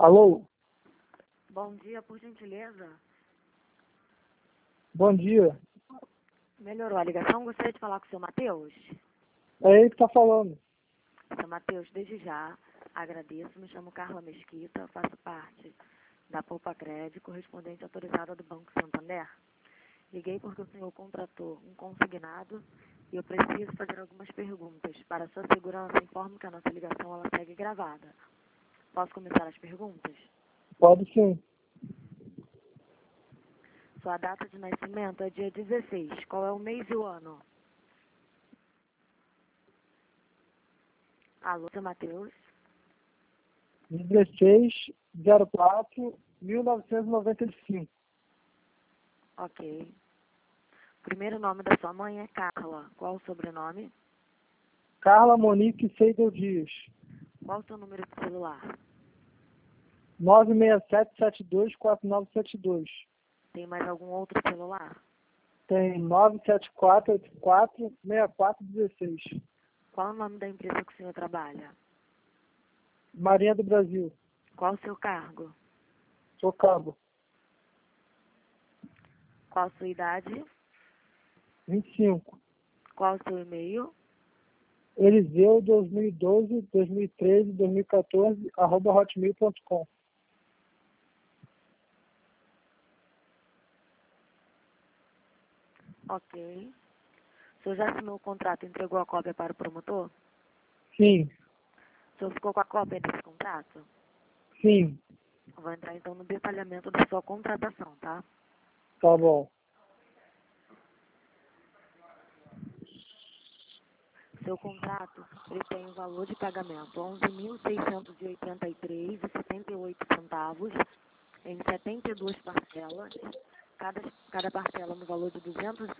Alô? Bom dia, por gentileza. Bom dia. Melhorou a ligação? Gostaria de falar com o seu Matheus. É ele que tá falando. Seu Matheus, desde já, agradeço. Me chamo Carla Mesquita, faço parte da Poupa Crédito, correspondente autorizada do Banco Santander. Liguei porque o senhor contratou um consignado e eu preciso fazer algumas perguntas. Para sua segurança, informo que a nossa ligação ela segue gravada. Posso começar as perguntas? Pode sim. Sua data de nascimento é dia 16. Qual é o mês e o ano? Alô, seu Matheus? 16/04/1995. Ok. O primeiro nome da sua mãe é Carla. Qual o sobrenome? Carla Monique Seidel Dias. Qual o seu número de celular? 967724972. Tem mais algum outro celular? Tem 974846416. Qual o nome da empresa que o senhor trabalha? Marinha do Brasil. Qual o seu cargo? Sou cabo. Qual a sua idade? 25. Qual o seu e-mail? Eliseu 2012, 2013, 2014, @hotmail.com. Ok. O senhor já assinou o contrato e entregou a cópia para o promotor? Sim, O senhor ficou com a cópia desse contrato? sim, Eu vou entrar então no detalhamento da sua contratação, tá? tá bom. Seu contrato, ele tem o valor de pagamento R$ 11.683,78 em 72 parcelas, cada parcela no valor de R$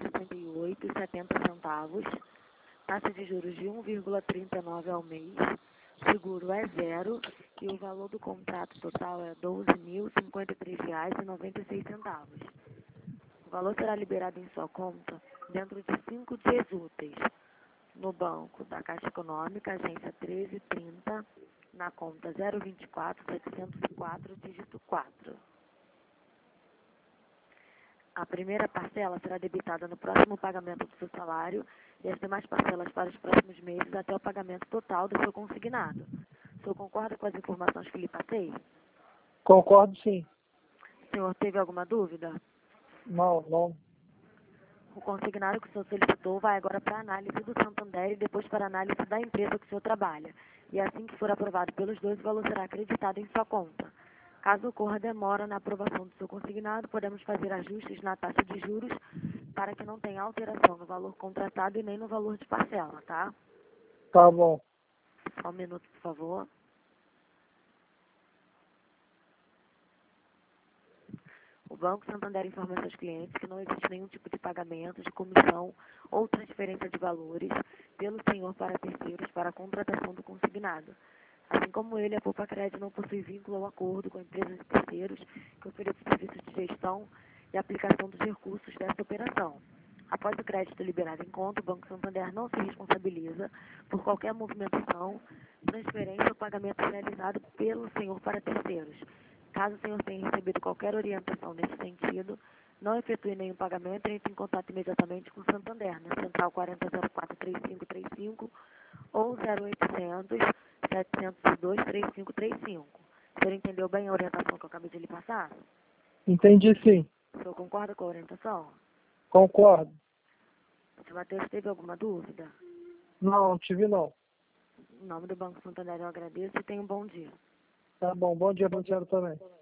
268,70, taxa de juros de 1,39 ao mês, seguro é zero e o valor do contrato total é R$ 12.053,96. O valor será liberado em sua conta dentro de 5 dias úteis, no banco da Caixa Econômica, agência 1330, na conta 024-704, dígito 4. A primeira parcela será debitada no próximo pagamento do seu salário e as demais parcelas para os próximos meses até o pagamento total do seu consignado. O senhor concorda com as informações que lhe passei? Concordo sim. O senhor teve alguma dúvida? Não. O consignado que o senhor solicitou vai agora para a análise do Santander e depois para a análise da empresa que o senhor trabalha. E assim que for aprovado pelos dois, o valor será acreditado em sua conta. Caso ocorra demora na aprovação do seu consignado, podemos fazer ajustes na taxa de juros para que não tenha alteração no valor contratado e nem no valor de parcela, tá? Tá bom. Só um minuto, por favor. O Banco Santander informa seus clientes que não existe nenhum tipo de pagamento, de comissão ou transferência de valores pelo senhor para terceiros para a contratação do consignado. Assim como ele, a Poupa Crédito não possui vínculo ou acordo com empresas e terceiros que ofereçam serviços de gestão e aplicação dos recursos dessa operação. Após o crédito liberado em conta, o Banco Santander não se responsabiliza por qualquer movimentação, transferência ou pagamento realizado pelo senhor para terceiros. Caso o senhor tenha recebido qualquer orientação nesse sentido, não efetue nenhum pagamento e entre em contato imediatamente com o Santander, na Central 4004-3535 ou 0800-702-3535. O senhor entendeu bem a orientação que eu acabei de lhe passar? Entendi sim. O senhor concorda com a orientação? Concordo. O senhor Matheus teve alguma dúvida? Não tive não. Em nome do Banco Santander eu agradeço e tenha um bom dia. Tá bom. Bom dia pra você também.